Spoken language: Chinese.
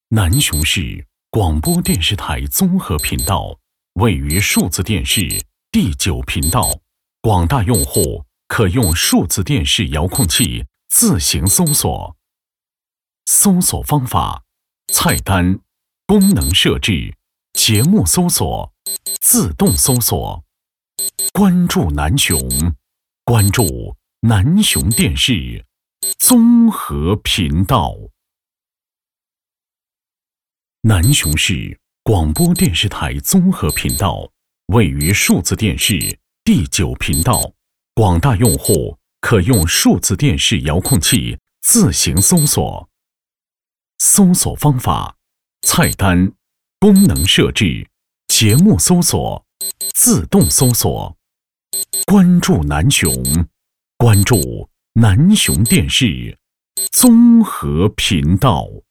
南雄市广播电视台综合频道位于数字电视第9频道，广大用户可用数字电视遥控器自行搜索。搜索方法：菜单、功能设置、节目搜索、自动搜索。关注南雄，关注南雄电视综合频道。南雄市广播电视台综合频道位于数字电视第9频道，广大用户可用数字电视遥控器自行搜索。搜索方法：菜单、功能设置、节目搜索、自动搜索。关注南雄，关注南雄电视综合频道。